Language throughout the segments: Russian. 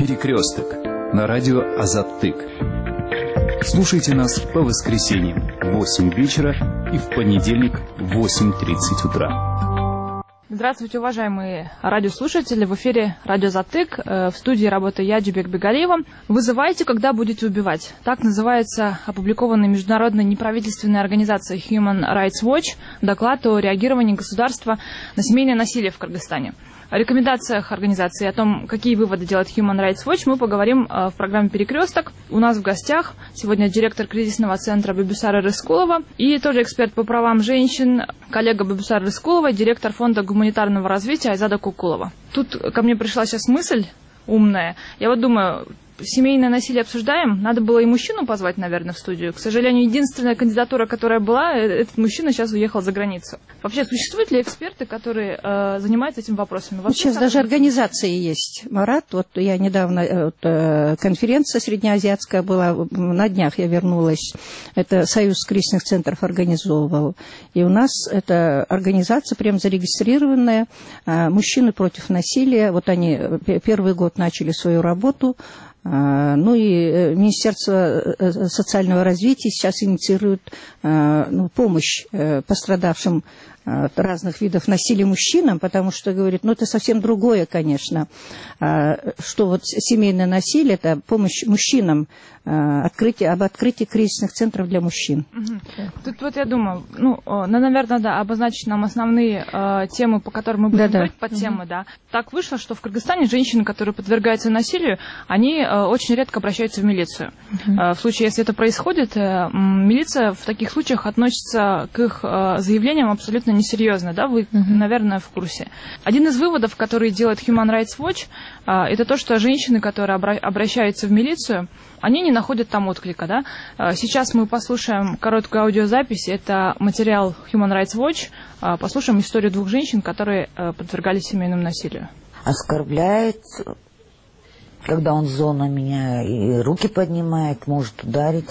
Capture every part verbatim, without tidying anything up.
Перекресток на радио Азаттык. Слушайте нас по воскресеньям в восемь вечера и в понедельник в восемь тридцать утра. Здравствуйте, уважаемые радиослушатели. В эфире радио Азаттык. В студии работаю я, Джибек Бегалиева. «Вызывайте, когда будете убивать». Так называется опубликованный международной неправительственной организацией Human Rights Watch доклад о реагировании государства на семейное насилие в Кыргызстане. О рекомендациях организации, о том, какие выводы делает Human Rights Watch, мы поговорим в программе «Перекресток». У нас в гостях сегодня директор кризисного центра Бибисара Рыскулова и тоже эксперт по правам женщин, коллега Бибисара Рыскулова, директор фонда гуманитарного развития Айзада Кукулова. Тут ко мне пришла сейчас мысль умная. Я вот думаю, семейное насилие обсуждаем, надо было и мужчину позвать, наверное, в студию. К сожалению, единственная кандидатура, которая была, этот мужчина сейчас уехал за границу. Вообще, существуют ли эксперты, которые э, занимаются этим вопросами? Вообще, сейчас даже организации есть. Марат, вот я недавно, вот, э, конференция среднеазиатская была, на днях я вернулась. Это Союз кризисных центров организовывал. И у нас эта организация прям зарегистрированная. Э, мужчины против насилия. Вот они первый год начали свою работу. Ну и Министерство социального развития сейчас инициирует ну, помощь пострадавшим от разных видов насилия мужчинам, потому что, говорит, ну это совсем другое, конечно, что вот семейное насилие, это помощь мужчинам, открытие, об открытии кризисных центров для мужчин. Угу. Тут вот я думаю, ну, ну, наверное, да, обозначить нам основные э, темы, по которым мы будем да, говорить, да. под темы, угу. да. Так вышло, что в Кыргызстане женщины, которые подвергаются насилию, они э, очень редко обращаются в милицию. Угу. Э, в случае, если это происходит, э, милиция в таких случаях относится к их э, заявлениям абсолютно несерьезно, да, вы, угу. наверное, в курсе. Один из выводов, который делает Human Rights Watch, э, это то, что женщины, которые обра- обращаются в милицию, они не находят там отклика, да. Сейчас мы послушаем короткую аудиозапись, это материал Human Rights Watch, послушаем историю двух женщин, которые подвергались семейному насилию. Оскорбляет, когда он зол на меня, и руки поднимает, может ударить,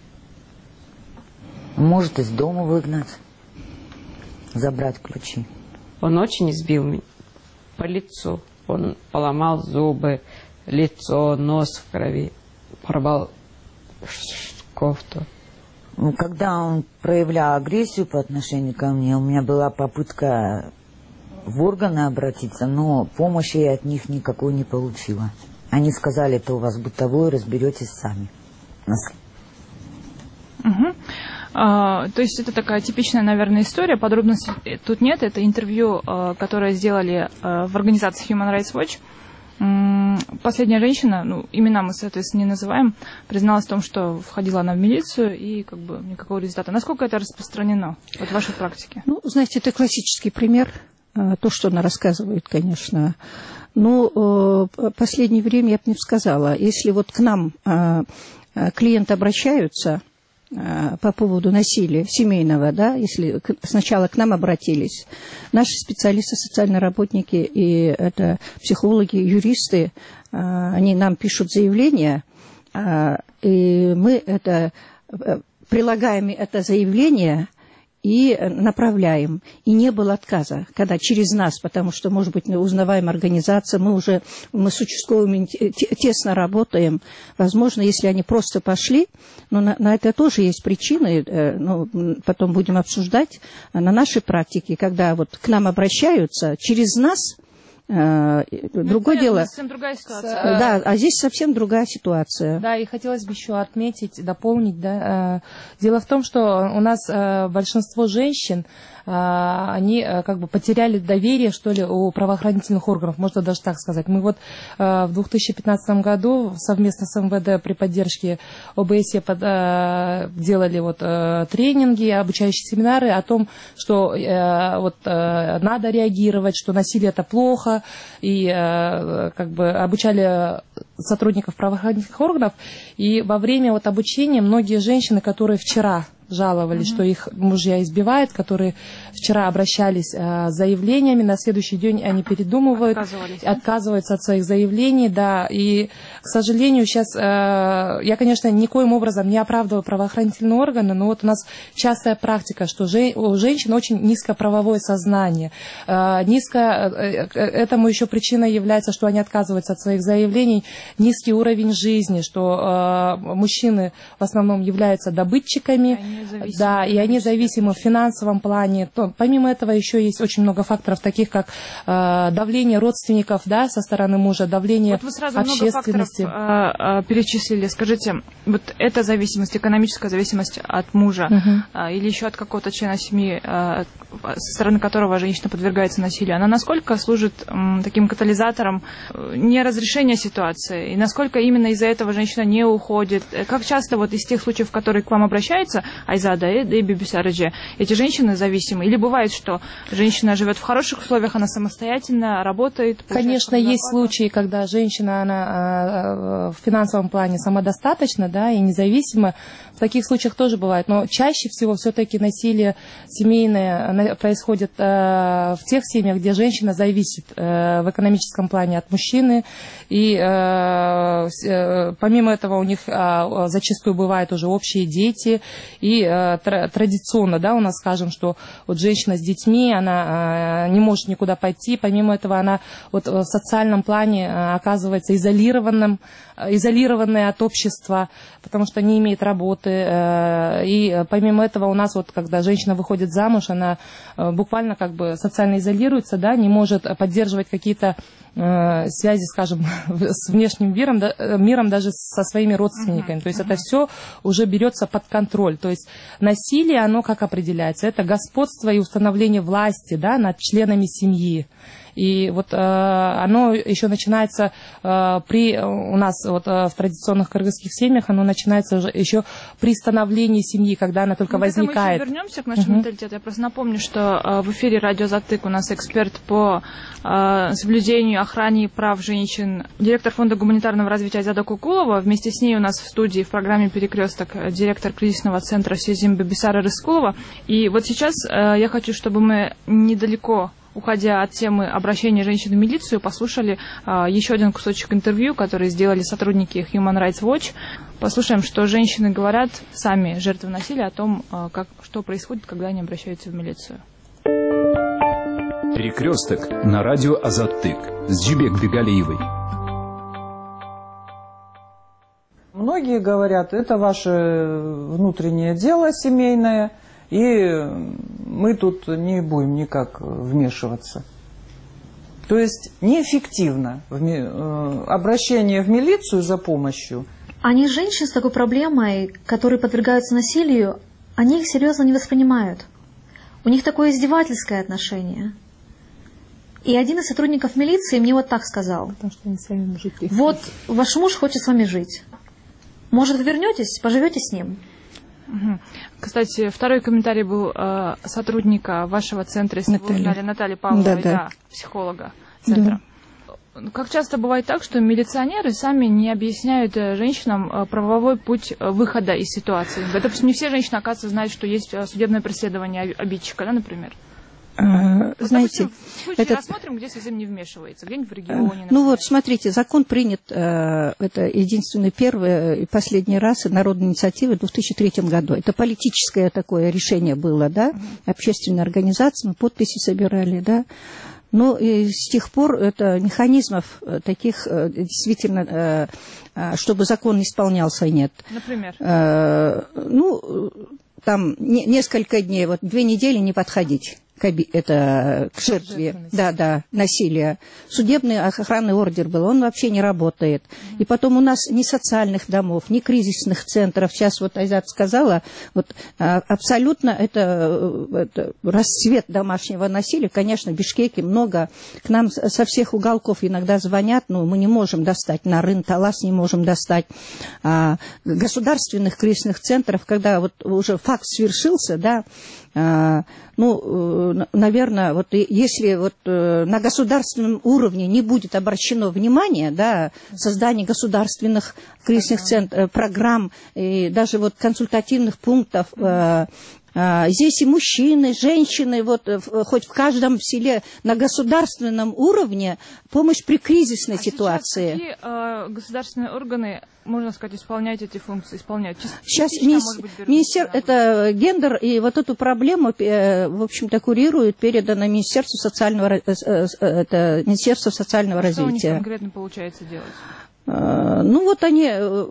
может из дома выгнать, забрать ключи. Он очень избил меня по лицу, он поломал зубы, лицо, нос в крови. Порвал кофту. Когда он проявлял агрессию по отношению ко мне, у меня была попытка в органы обратиться, но помощи я от них никакой не получила. Они сказали, это у вас бытовое, разберетесь сами. Угу. А, то есть это такая типичная, наверное, история. Подробностей тут нет. Это интервью, которое сделали в организации Human Rights Watch. Последняя женщина, ну, имена мы, соответственно, не называем, призналась в том, что входила она в милицию и как бы никакого результата. Насколько это распространено вот в вашей практике? Ну, знаете, это классический пример, то, что она рассказывает, конечно. Но в последнее время я бы не сказала, если вот к нам клиенты обращаются по поводу насилия семейного, да, если сначала к нам обратились, наши специалисты, социальные работники и это психологи, юристы, они нам пишут заявление, и мы это прилагаем это заявление и направляем. И не было отказа, когда через нас, потому что, может быть, мы узнаваем организацию, мы уже мы с участковыми тесно работаем. Возможно, если они просто пошли, но на, на это тоже есть причины, э, ну, потом будем обсуждать на нашей практике, когда вот к нам обращаются через нас. Uh, другое дело. Совсем другая ситуация. Да, а здесь совсем другая ситуация. Да, и хотелось бы еще отметить, дополнить, да. Дело в том, что у нас большинство женщин, они как бы потеряли доверие, что ли, у правоохранительных органов, можно даже так сказать. Мы вот в две тысячи пятнадцатом году совместно с эм вэ дэ при поддержке о бэ эс е делали вот тренинги, обучающие семинары о том, что вот надо реагировать, что насилие это плохо, и как бы обучали сотрудников правоохранительных органов. И во время вот обучения многие женщины, которые вчера жаловались, Mm-hmm. что их мужья избивают, которые вчера обращались э, с заявлениями, на следующий день они передумывают, отказываются от своих заявлений, да, и, к сожалению, сейчас, э, я, конечно, никоим образом не оправдываю правоохранительные органы, но вот у нас частая практика, что же, у женщин очень низкоправовое сознание, э, низко, э, э, этому еще причиной является, что они отказываются от своих заявлений, низкий уровень жизни, что э, мужчины в основном являются добытчиками, да, и они зависимы в финансовом плане. То, помимо этого еще есть очень много факторов, таких как э, давление родственников, да, со стороны мужа, давление вот вы сразу общественности. Много факторов, э, э, перечислили. Скажите, вот эта зависимость, экономическая зависимость от мужа uh-huh. э, или еще от какого-то члена семьи, э, со стороны которого женщина подвергается насилию, она насколько служит э, таким катализатором э, неразрешения ситуации? И насколько именно из-за этого женщина не уходит? Как часто вот из тех случаев, которые к вам обращаются, Айзада и Бибисараджи, эти женщины зависимы? Или бывает, что женщина живет в хороших условиях, она самостоятельно работает? Конечно, есть случаи, когда женщина она, в финансовом плане самодостаточна, да, и независима. В таких случаях тоже бывает. Но чаще всего все-таки насилие семейное происходит в тех семьях, где женщина зависит в экономическом плане от мужчины. И помимо этого у них зачастую бывают уже общие дети. И традиционно, да, у нас скажем, что вот женщина с детьми, она не может никуда пойти. Помимо этого она вот в социальном плане оказывается изолированным, изолированной от общества, потому что не имеет работы. И помимо этого у нас вот, когда женщина выходит замуж, она буквально как бы социально изолируется, да, не может поддерживать какие-то связи, скажем, с внешним миром, миром даже со своими родственниками. Uh-huh. То есть uh-huh. это все уже берется под контроль. То есть насилие, оно как определяется? Это господство и установление власти, да, над членами семьи. И вот э, оно еще начинается э, при, у нас вот, э, в традиционных кыргызских семьях, оно начинается уже еще при становлении семьи, когда она только мы возникает. Мы вернемся к нашему uh-huh. менталитету. Я просто напомню, что э, в эфире «Радио Затык» у нас эксперт по э, соблюдению, охране прав женщин, директор фонда гуманитарного развития Айзада Кукулова. Вместе с ней у нас в студии в программе «Перекресток» директор кризисного центра Сезим Бибисара Рыскулова. И вот сейчас э, я хочу, чтобы мы недалеко, уходя от темы обращения женщин в милицию, послушали а, еще один кусочек интервью, который сделали сотрудники Human Rights Watch. Послушаем, что женщины говорят, сами жертвы насилия, о том, а, как, что происходит, когда они обращаются в милицию. Перекресток на радио Азаттык с Джибек Бегалиевой. Многие говорят, это ваше внутреннее дело семейное, и мы тут не будем никак вмешиваться. То есть неэффективно обращение в милицию за помощью. Они женщин с такой проблемой, которые подвергаются насилию, они их серьезно не воспринимают. У них такое издевательское отношение. И один из сотрудников милиции мне вот так сказал. Потому что они сами мужики. Вот ваш муж хочет с вами жить. Может, вы вернетесь, поживете с ним? Угу. Кстати, второй комментарий был э, сотрудника вашего центра, если вы узнали, Натальи Павловой, да, да. Да, психолога центра. Да. Как часто бывает так, что милиционеры сами не объясняют женщинам правовой путь выхода из ситуации? Допустим, не все женщины, оказывается, знают, что есть судебное преследование обидчика, да, например? А, вот, знаете, допустим, в случае этот... рассмотрим, где Сезим не вмешивается, где-нибудь в регионе. Например. Ну вот, смотрите, закон принят, э, это единственный первый и последний раз народной инициативы в две тысячи третьем году. Это политическое такое решение было, да, uh-huh. общественная организация, мы подписи собирали, да. Но и с тех пор это механизмов таких действительно, чтобы закон исполнялся, нет. Например? Ну, там несколько дней, вот две недели не подходить. К, это, к жертве, да, да, насилия. Судебный охранный ордер был, он вообще не работает. Mm-hmm. И потом у нас ни социальных домов, ни кризисных центров. Сейчас вот Айзат сказала, вот абсолютно это, это расцвет домашнего насилия. Конечно, в Бишкеке много, к нам со всех уголков иногда звонят, но мы не можем достать, на Рын-Талас не можем достать. А, государственных кризисных центров, когда вот уже факт свершился, да, ну, наверное, вот если вот на государственном уровне не будет обращено внимание, да, создание государственных кризисных центров, программ и даже вот консультативных пунктов, здесь и мужчины, женщины, вот хоть в каждом селе на государственном уровне помощь при кризисной а ситуации. Какие э, государственные органы, можно сказать, исполняют эти функции, исполняют? Сейчас министер, это гендер, и вот эту проблему, в общем-то, курирует, передано Министерству социального, это Министерство социального а развития. Что у них конкретно получается делать? Ну вот они,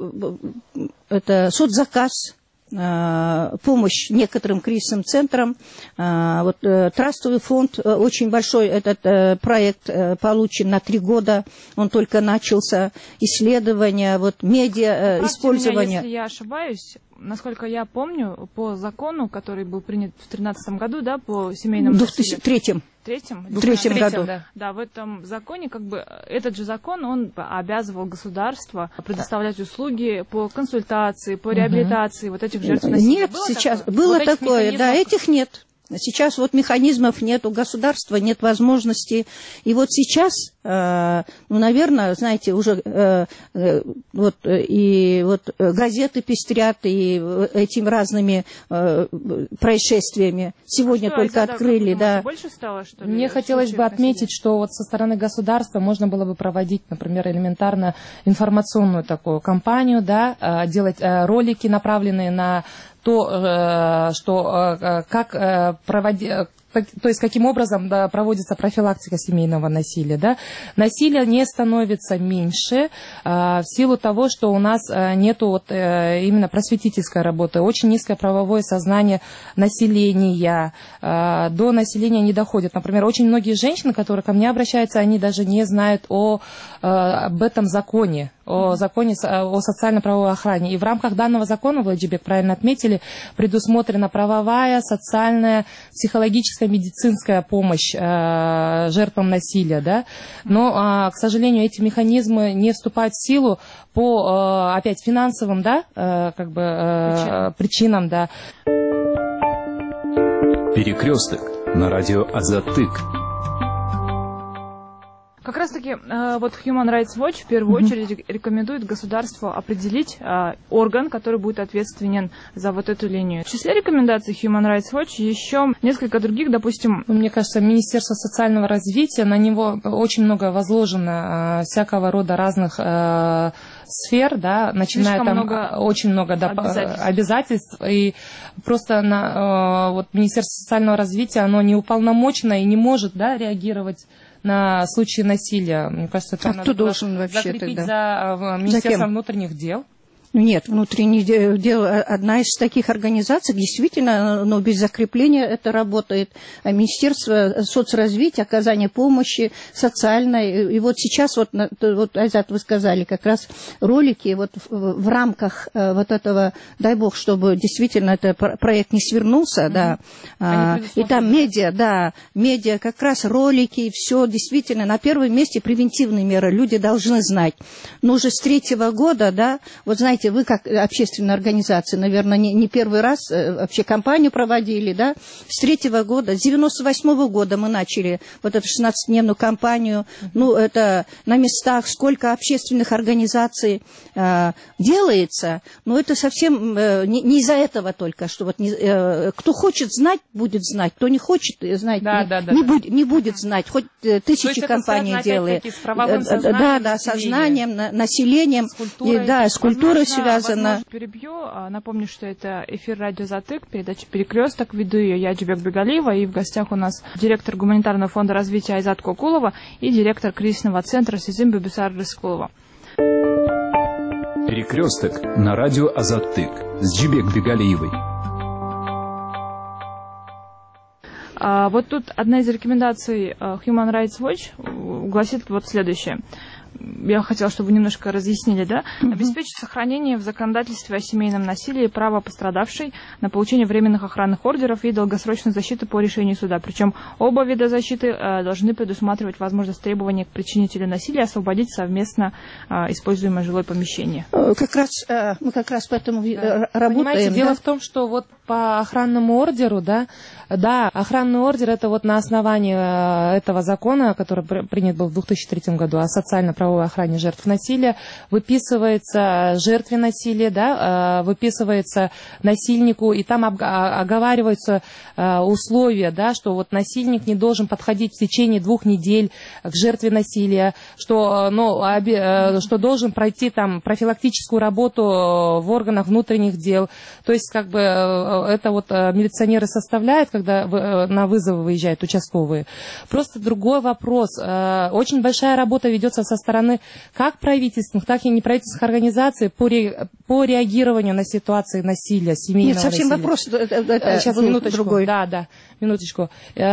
это соцзаказ, помощь некоторым кризисным центрам. Вот, трастовый фонд, очень большой этот проект получен на три года, он только начался, исследования, вот, медиа, Правда, использование. Меня, если я ошибаюсь, насколько я помню, по закону, который был принят в две тысячи тринадцатом году, да, по семейному В две тысячи третьем. Третьем? В третьем году. Да. да, в этом законе, как бы, этот же закон, он обязывал государство предоставлять услуги по консультации, по реабилитации вот этих жертв насилия. Нет, было сейчас такое? было вот такое, да, этих нет. Сейчас вот механизмов нет, у государства нет возможности. И вот сейчас, э, ну, наверное, знаете, уже э, э, вот, и вот газеты пестрят и этими разными э, происшествиями. Сегодня что, только Айзада, открыли, да. Больше стало, что ли? Мне хотелось бы отметить, насилия? что вот со стороны государства можно было бы проводить, например, элементарно информационную такую кампанию, да, делать ролики, направленные на то, что как проводить, то есть каким образом, да, проводится профилактика семейного насилия. Да? Насилие не становится меньше а, в силу того, что у нас а, нету вот, а, именно просветительской работы, очень низкое правовое сознание населения, а, до населения не доходит. Например, очень многие женщины, которые ко мне обращаются, они даже не знают о, а, об этом законе, о законе о социально-правовой охране. И в рамках данного закона, Владимир правильно отметили, предусмотрена правовая, социальная, психологическая, медицинская помощь э, жертвам насилия. Да? Но, э, к сожалению, эти механизмы не вступают в силу по, э, опять, финансовым, да, э, как бы, э, причинам. Да. Перекресток на радио Азатык. Как раз таки э, вот Human Rights Watch в первую mm-hmm. очередь рекомендует государству определить э, орган, который будет ответственен за вот эту линию. В числе рекомендаций Human Rights Watch еще несколько других, допустим... Мне кажется, Министерство социального развития, на него очень много возложено э, всякого рода разных э, сфер, да, начиная там много очень много да, обязательств. обязательств, и просто на, э, вот Министерство социального развития, оно не уполномочено и не может, да, реагировать на случаи насилия. Мне кажется, это а надо кто должен вообще закрепить тогда? за Министерством внутренних дел. Нет, внутренних дел одна из таких организаций, действительно, но без закрепления это работает. А Министерство соцразвития, оказания помощи социальной. И вот сейчас, вот, вот Айзат, вы сказали, как раз ролики вот в, в рамках вот этого, дай бог, чтобы действительно этот проект не свернулся, mm-hmm. да. А, и там медиа, да, медиа, как раз ролики, все действительно на первом месте превентивные меры. Люди должны знать. Но уже с третьего года, да, вот знаете, вы как общественная организация, наверное, не, не первый раз вообще кампанию проводили, да, с третьего года, с девяносто восьмого года мы начали вот эту шестнадцатидневную кампанию, ну, это на местах, сколько общественных организаций э, делается, но это совсем э, не, не из-за этого только, что вот не, э, кто хочет знать, будет знать, кто не хочет знать, да, не, да, да, не, да. Будет, не будет знать, хоть тысячи компаний делает. Да, да, сознанием, населением, с культурой, и, да, с культурой связано. Возможно, перебью. Напомню, что это эфир радио Затык, передача «Перекресток». Веду ее я, Джибек Бегалиева, и в гостях у нас директор гуманитарного фонда развития Айзат Кокулова и директор кризисного центра Сезим Бибисар Рыскулова. Перекресток на радио Азатык с Джибек Бегалиевой. А, вот тут одна из рекомендаций Human Rights Watch гласит вот следующее. Я хотела, чтобы вы немножко разъяснили, да? Mm-hmm. Обеспечить сохранение в законодательстве о семейном насилии права пострадавшей на получение временных охранных ордеров и долгосрочной защиты по решению суда. Причем оба вида защиты э, должны предусматривать возможность требования к причинителю насилия освободить совместно э, используемое жилое помещение. Как раз, э, мы как раз поэтому да. работаем. Понимаете, да? дело в том, что вот по охранному ордеру, да, да, охранный ордер — это вот на основании этого закона, который принят был в две тысячи третьем году о социально-правовой охране жертв насилия, выписывается жертве насилия, да, выписывается насильнику, и там оговариваются условия, да, что вот насильник не должен подходить в течение двух недель к жертве насилия, что, ну, что должен пройти там профилактическую работу в органах внутренних дел. То есть, как бы, это вот милиционеры составляют, когда на вызовы выезжают участковые. Просто другой вопрос. Очень большая работа ведется со стороны как правительственных, так и неправительственных организаций по, ре, по реагированию на ситуации насилия, семейного насилия. Нет, совсем вопрос. Это Сейчас, минуточку. Другой. Да, да, минуточку.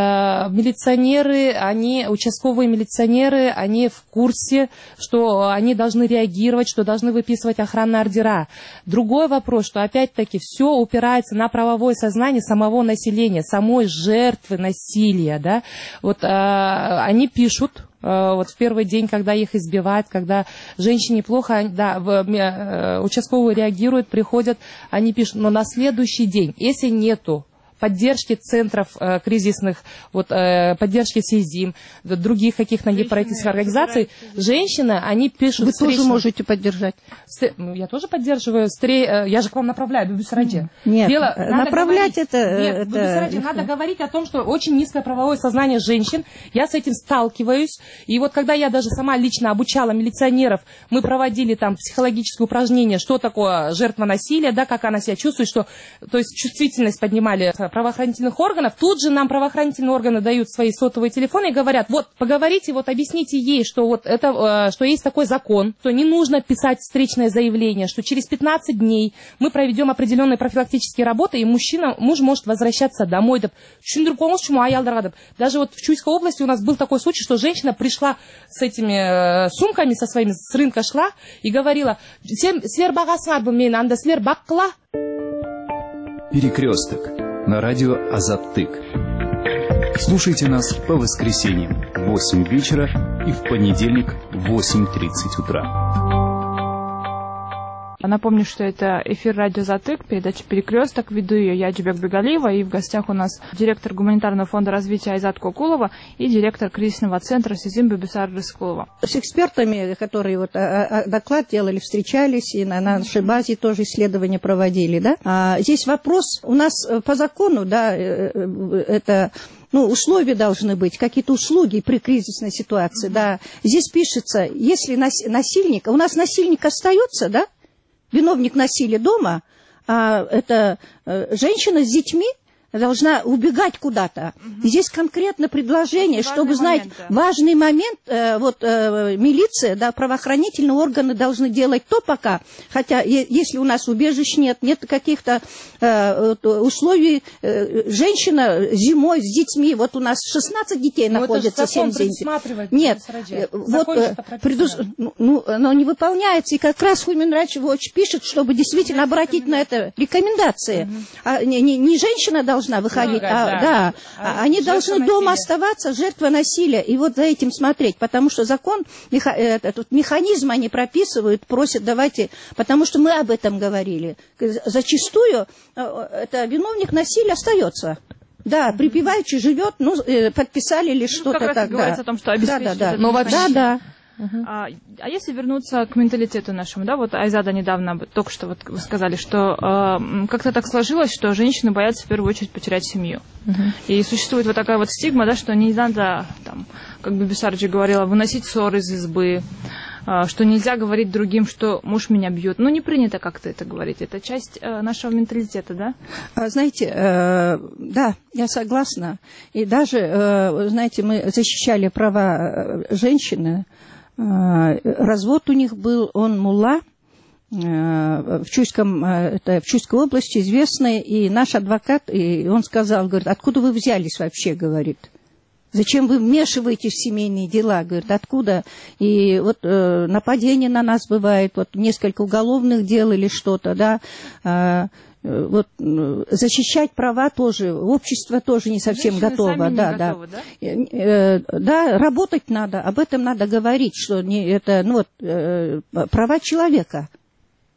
Милиционеры, они, участковые милиционеры, они в курсе, что они должны реагировать, что должны выписывать охранные ордера. Другой вопрос, что опять-таки все упирается на правовое сознание самого населения, самой жертвы насилия, да. Вот э, они пишут, э, вот в первый день, когда их избивают, когда женщине плохо, да, в, э, участковые реагируют, приходят, они пишут, но на следующий день, если нету поддержки центров э, кризисных, вот, э, поддержки СИЗИМ, других каких-то неправительственных организаций, женщины, они пишут... Вы встречно... тоже можете поддержать. С... Я тоже поддерживаю. Стре... Я же к вам направляю, Бибисараджи. Нет, Дело... направлять говорить... это... Нет, это... надо говорить о том, что очень низкое правовое сознание женщин. Я с этим сталкиваюсь. И вот когда я даже сама лично обучала милиционеров, мы проводили там психологические упражнения, что такое жертва насилия, да, как она себя чувствует, что, то есть чувствительность поднимали правоохранительных органов, тут же нам правоохранительные органы дают свои сотовые телефоны и говорят, вот, поговорите, вот, объясните ей, что вот это, что есть такой закон, что не нужно писать встречное заявление, что через пятнадцать дней мы проведем определенные профилактические работы, и мужчина, муж может возвращаться домой. Даже вот в Чуйской области у нас был такой случай, что женщина пришла с этими сумками, со своими, с рынка шла и говорила, Перекресток на радио Азаттык. Слушайте нас по воскресеньям в восемь вечера и в понедельник в восемь тридцать утра. Напомню, что это эфир радио Азаттык, передача «Перекресток». Веду ее я, Джибек Бегалиева, и в гостях у нас директор гуманитарного фонда развития Айзат Кокулова и директор кризисного центра СИЗИМ Бибисара Рыскулова. С экспертами, которые вот доклад делали, встречались, и на нашей базе тоже исследования проводили, да. А здесь вопрос у нас по закону, да, это... Ну, условия должны быть, какие-то услуги при кризисной ситуации, mm-hmm. да. Здесь пишется, если насильник, у нас насильник остается, да, виновник насилия дома, а это женщина с детьми должна убегать куда-то. Угу. Здесь конкретно предложение, важный чтобы знать момент, да. важный момент, э, вот э, милиция, да, правоохранительные органы должны делать то пока, хотя е- если у нас убежищ нет, нет каких-то э, условий, э, женщина зимой с детьми, вот у нас шестнадцать детей но находится, семь детей. Нет, э, вот, э, предус... ну, оно не выполняется, и как раз Human Rights Watch пишет, чтобы действительно обратить на это рекомендации. Угу. А, не, не, не женщина должна должна выходить, много, а, да. Да, а они должны насилия. дома оставаться, жертва насилия, и вот за этим смотреть, потому что закон, меха, этот механизм они прописывают, просят, давайте, потому что мы об этом говорили. Зачастую это виновник насилия остается. Да, припеваючи живет, ну, подписали лишь ну, что-то как так. Раз говорится да. о том, что обеспечивают. Да, да, да. Но вообще, да, да. Uh-huh. А, а если вернуться к менталитету нашему, да, вот Айзада недавно только что вот вы сказали, что э, как-то так сложилось, что женщины боятся в первую очередь потерять семью. Uh-huh. И существует вот такая вот стигма, да, что не надо, там, как бы Бибисараджи говорила, выносить ссоры из избы, э, что нельзя говорить другим, что муж меня бьет. Ну, не принято как-то это говорить. Это часть э, нашего менталитета, да? А, знаете, э, да, я согласна. И даже, э, знаете, мы защищали права женщины. Развод у них был, он мулла, в, Чуйском, это в Чуйской области известный, и наш адвокат, и он сказал, говорит, откуда вы взялись вообще, говорит, зачем вы вмешиваетесь в семейные дела, говорит, откуда, и вот э, нападение на нас бывает, вот несколько уголовных дел или что-то, да, э, вот защищать права тоже, общество тоже не совсем женщины готово, сами да, не да. готовы, да? Э, да, работать надо, об этом надо говорить, что не это, ну вот э, права человека.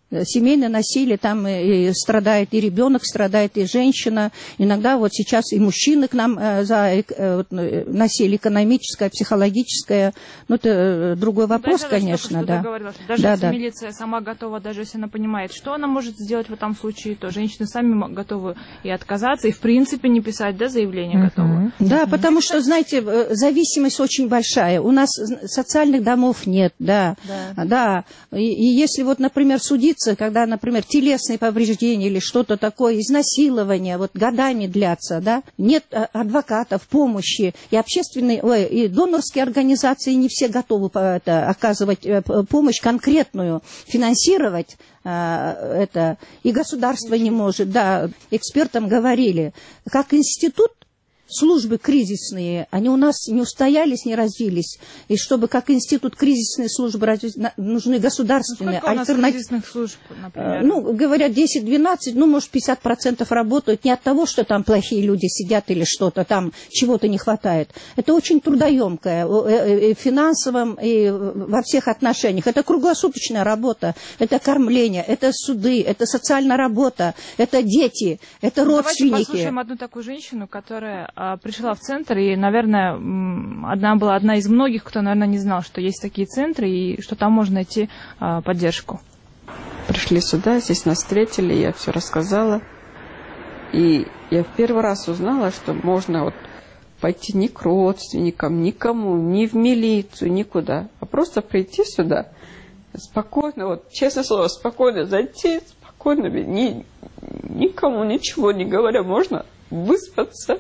Семейное насилие, там и страдает и ребенок, страдает и женщина. Иногда вот сейчас и мужчины к нам за насилие экономическое, психологическое. Ну, это другой вопрос, да, конечно, да. Говорила, что даже да, если да. милиция сама готова, даже если она понимает, что она может сделать в этом случае, то женщины сами готовы и отказаться, и в принципе не писать, да, заявление uh-huh. готовы. Да, uh-huh. потому что, знаете, зависимость очень большая. У нас социальных домов нет, да. Да. да. И, и если вот, например, судиться, когда, например, телесные повреждения или что-то такое, изнасилование, вот годами длятся, да, нет адвокатов, помощи, и общественные, ой, и донорские организации не все готовы это, оказывать помощь конкретную, финансировать это, и государство не может, да, экспертам говорили, как институт, службы кризисные, они у нас не устоялись, не развились. И чтобы как институт кризисные службы развить, нужны государственные альтернативы. Сколько у нас кризисных служб, например? Ну, говорят, десять-двенадцать, ну, может, пятьдесят процентов работают не от того, что там плохие люди сидят или что-то, там чего-то не хватает. Это очень трудоемкое и в финансовом, и во всех отношениях. Это круглосуточная работа, это кормление, это суды, это социальная работа, это дети, это родственники. Давайте послушаем одну такую женщину, которая пришла в центр, и, наверное, одна была одна из многих, кто, наверное, не знал, что есть такие центры, и что там можно найти а, поддержку. Пришли сюда, здесь нас встретили, я все рассказала. И я в первый раз узнала, что можно вот пойти ни к родственникам, никому, ни в милицию, никуда, а просто прийти сюда, спокойно, вот, честное слово, спокойно зайти, спокойно, ни, никому ничего не говоря, можно выспаться.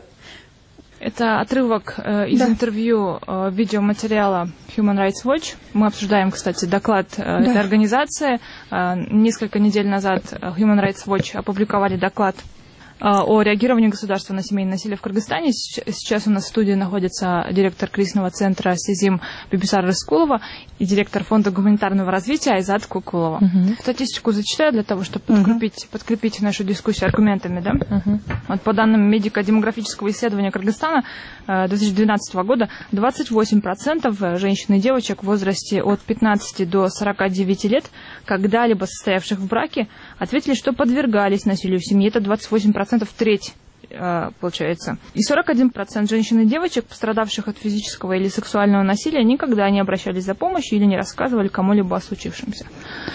Это отрывок э, из да. интервью э, видеоматериала Human Rights Watch. Мы обсуждаем, кстати, доклад э, да. этой организации. Э, несколько недель назад Human Rights Watch опубликовали доклад э, о реагировании государства на семейное насилие в Кыргызстане. Сейчас у нас в студии находится директор кризисного центра Сезим Бибисар Рыскулова и директор фонда гуманитарного развития Айзат Кукулова. Uh-huh. Статистику зачитаю для того, чтобы uh-huh. подкрепить, подкрепить нашу дискуссию аргументами. Да? Uh-huh. Вот по данным медико-демографического исследования Кыргызстана две тысячи двенадцатого года, двадцать восемь процентов женщин и девочек в возрасте от пятнадцати до сорока девяти лет, когда-либо состоявших в браке, ответили, что подвергались насилию в семье. Это двадцать восемь процентов, треть. Получается. И сорок один процент женщин и девочек, пострадавших от физического или сексуального насилия, никогда не обращались за помощью или не рассказывали кому-либо о случившемся.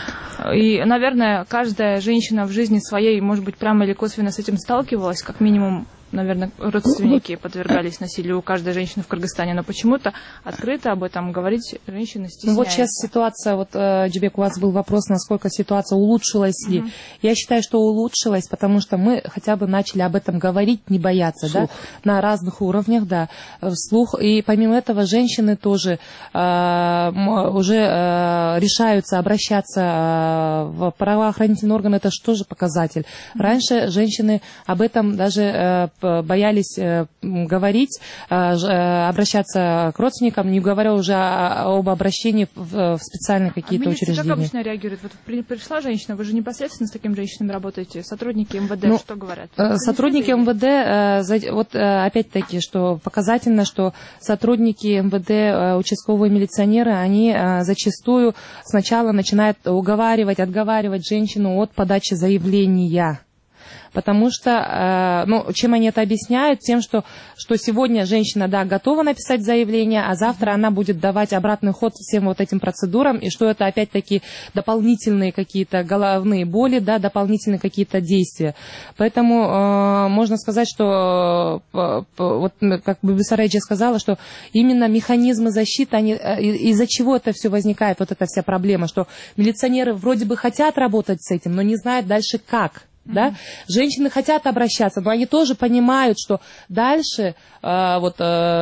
И, наверное, каждая женщина в жизни своей, может быть, прямо или косвенно с этим сталкивалась, как минимум, наверное, родственники подвергались насилию у каждой женщины в Кыргызстане, но почему-то открыто об этом говорить женщины стесняются. Ну вот сейчас ситуация, вот, Джубек, у вас был вопрос, насколько ситуация улучшилась ли. Uh-huh. Я считаю, что улучшилась, потому что мы хотя бы начали об этом говорить, не бояться, да, на разных уровнях, да, вслух. И помимо этого женщины тоже э, уже э, решаются обращаться э, в правоохранительные органы, это же тоже показатель. Uh-huh. Раньше женщины об этом даже э, боялись э, говорить, э, обращаться к родственникам, не говоря уже о, об обращении в, в специальные какие-то а учреждения. Как обычно реагирует? Вот пришла женщина, вы же непосредственно с такими женщинами работаете, сотрудники МВД, ну, что говорят? Э, сотрудники МВД, э, за, вот э, опять-таки, что показательно, что сотрудники МВД, э, участковые милиционеры, они э, зачастую сначала начинают уговаривать, отговаривать женщину от подачи заявления. Потому что, э, ну, чем они это объясняют? Тем, что, что сегодня женщина, да, готова написать заявление, а завтра она будет давать обратный ход всем вот этим процедурам, и что это опять-таки дополнительные какие-то головные боли, да, дополнительные какие-то действия. Поэтому э, можно сказать, что, э, вот как Бибисар Айджи сказала, что именно механизмы защиты, они, э, из-за чего это все возникает, вот эта вся проблема, что милиционеры вроде бы хотят работать с этим, но не знают дальше как. Да? Женщины хотят обращаться, но они тоже понимают, что дальше э, вот,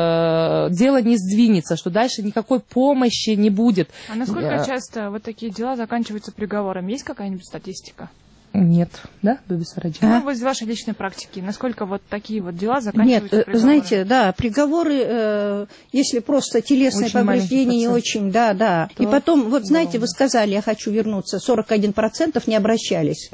э, дело не сдвинется, что дальше никакой помощи не будет. А насколько Я... часто вот такие дела заканчиваются приговором? Есть какая-нибудь статистика? Нет, да, Бибисар Айджи? Ну, из вашей личной практики, насколько вот такие вот дела заканчиваются Нет, приговором? Знаете, да, приговоры, э, если просто телесное очень повреждение, не очень, да, да. То... И потом, вот знаете, вы сказали, я хочу вернуться, сорок один процент не обращались.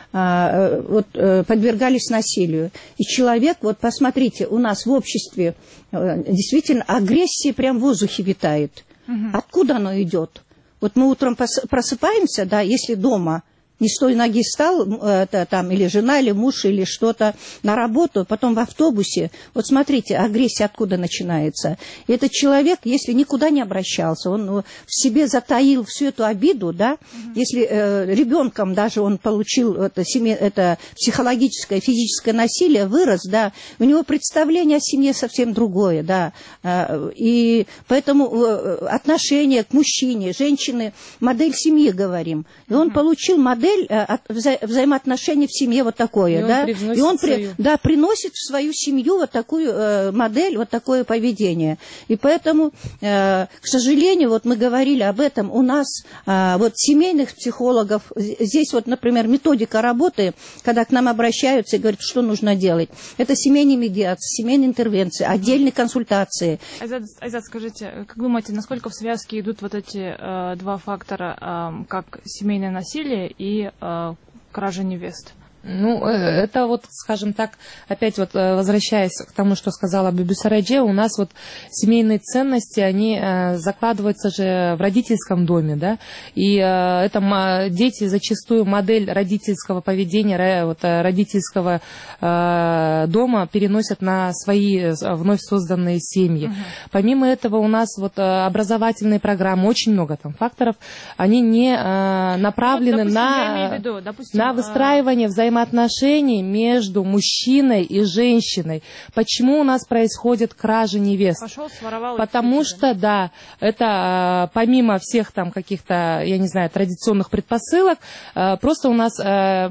Вот, подвергались насилию. И человек, вот посмотрите, у нас в обществе действительно агрессия прям в воздухе витает. Угу. Откуда оно идет? Вот мы утром просыпаемся, да, если дома не с той ноги стал, это, там, или жена, или муж, или что-то, на работу, потом в автобусе. Вот смотрите, агрессия откуда начинается. И этот человек, если никуда не обращался, он в себе затаил всю эту обиду, да, mm-hmm. если э, ребенком даже он получил это, семье, это психологическое, физическое насилие, вырос, да, у него представление о семье совсем другое, да, э, и поэтому э, отношение к мужчине, женщины, модель семьи, говорим, и он mm-hmm. получил модель э, от, вза взаимоотношений в семье вот такое, и да, он и он при, да, приносит в свою семью вот такую э, модель, вот такое поведение, и поэтому, э, к сожалению, вот мы говорили об этом, у нас э, вот семейных психологов, здесь вот, например, методика работы, когда к нам обращаются и говорят, что нужно делать, это семейные медиации, семейные интервенции, отдельные консультации. Айзат, Айзат, скажите, как думаете, насколько в связке идут вот эти э, два фактора, э, как семейное насилие и э, кража невест? Ну, это вот, скажем так, опять вот возвращаясь к тому, что сказала Биби Сарадже, у нас вот семейные ценности, они закладываются же в родительском доме, да, и это дети зачастую модель родительского поведения, вот, родительского дома переносят на свои вновь созданные семьи. Угу. Помимо этого у нас вот образовательные программы, очень много там факторов, они не направлены вот, допустим, на, виду, допустим, на выстраивание взаимодействия отношений между мужчиной и женщиной. Почему у нас происходит кража невест? Пошел, своровал. Потому что, да, это помимо всех там каких-то, я не знаю, традиционных предпосылок, просто у нас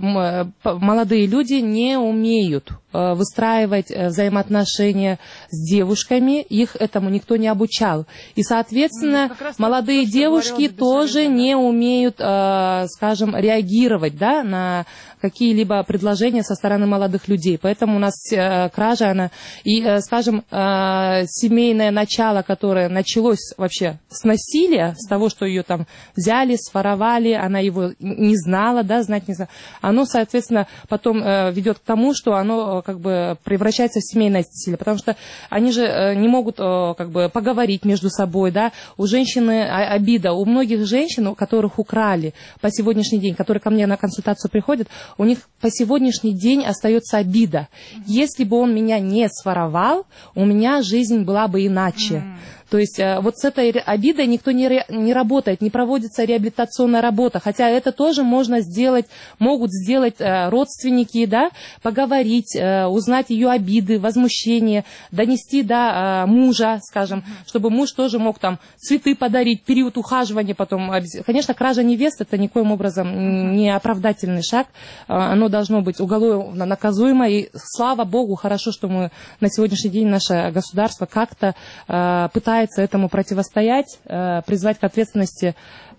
молодые люди не умеют выстраивать взаимоотношения с девушками, их этому никто не обучал. И, соответственно, ну, молодые то, девушки тоже не умеют, скажем, реагировать, да, на какие-либо предложения со стороны молодых людей. Поэтому у нас кража, она, и, скажем, семейное начало, которое началось вообще с насилия, с того, что ее там взяли, своровали, она его не знала, да, знать не знала, оно, соответственно, потом ведет к тому, что оно как бы превращается в семейное насилие, потому что они же не могут как бы поговорить между собой, да, у женщины обида, у многих женщин, у которых украли по сегодняшний день, которые ко мне на консультацию приходят, у них по сегодняшний день остается обида. Если бы он меня не своровал, у меня жизнь была бы иначе. То есть вот с этой обидой никто не, не работает, не проводится реабилитационная работа, хотя это тоже можно сделать, могут сделать родственники, да, поговорить, узнать ее обиды, возмущения, донести до мужа, скажем, чтобы муж тоже мог там цветы подарить, период ухаживания потом. Конечно, кража невест это никоим образом не оправдательный шаг, оно должно быть уголовно наказуемо, и слава Богу, хорошо, что мы на сегодняшний день, наше государство как-то пытается этому противостоять, призвать к ответственности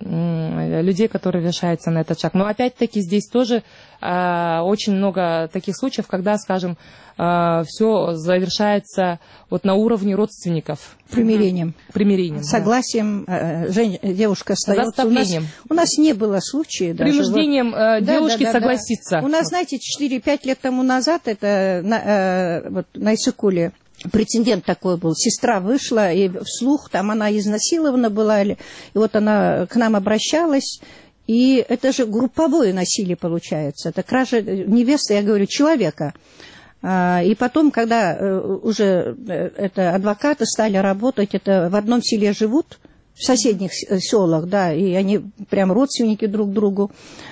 людей, которые решаются на этот шаг. Но опять-таки здесь тоже очень много таких случаев, когда, скажем, все завершается вот на уровне родственников. Примирением. Примирением. Согласием, да. Жен... девушка остается. Заставлением. У нас, у нас не было случая. Принуждением вот, девушки да, да, согласиться. Да. У нас, знаете, четыре-пять лет тому назад, это на, э, вот, на Иссык-Куле, прецедент такой был. Сестра вышла, и вслух, там она изнасилована была, и вот она к нам обращалась, и это же групповое насилие получается. Это кража невесты, я говорю, человека. И потом, когда уже это адвокаты стали работать, это в одном селе живут, в соседних селах, да, и они прям родственники друг другу.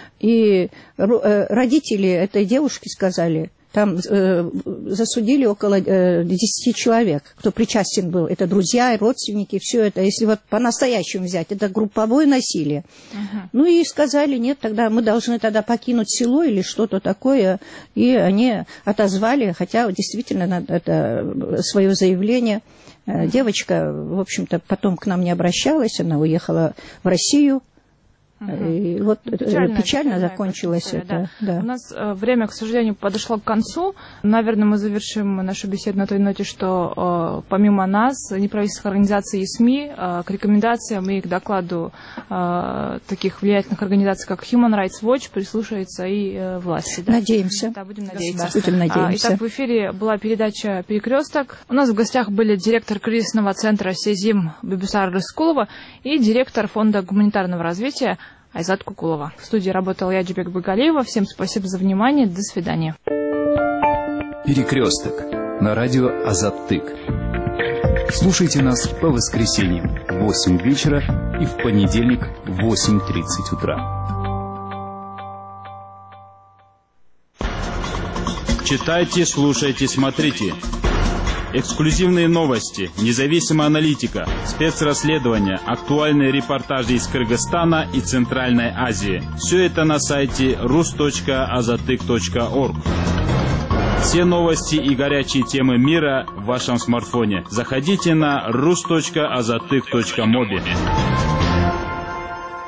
И родители этой девушки сказали, там э, засудили около э, десяти человек, кто причастен был. Это друзья, родственники, все это. Если вот по-настоящему взять, это групповое насилие. Uh-huh. Ну и сказали, нет, тогда мы должны тогда покинуть село или что-то такое. И они отозвали, хотя действительно это свое заявление. Uh-huh. Девочка, в общем-то, потом к нам не обращалась, она уехала в Россию. Угу. И вот печально, печально закончилось история, это. Да. Да. У нас э, время, к сожалению, подошло к концу. Наверное, мы завершим нашу беседу на той ноте, что э, помимо нас, неправительственных организаций и СМИ, э, к рекомендациям и к докладу э, таких влиятельных организаций, как Human Rights Watch, прислушается и э, власти. Да? Надеемся. Да, будем надеяться. Будем надеяться. Итак, в эфире была передача «Перекресток». У нас в гостях были директор кризисного центра СЕЗИМ Бибисара Рыскулова и директор фонда гуманитарного развития Айзат Кукулова. В студии работала я, Джибек Багалиева. Всем спасибо за внимание. До свидания. Перекресток на радио Азаттык. Слушайте нас по воскресеньям в восемь вечера и в понедельник в восемь тридцать утра. Читайте, слушайте, смотрите. Эксклюзивные новости, независимая аналитика, спецрасследования, актуальные репортажи из Кыргызстана и Центральной Азии. Все это на сайте рус точка азаттык точка орг. Все новости и горячие темы мира в вашем смартфоне. Заходите на рус точка азаттык точка моби.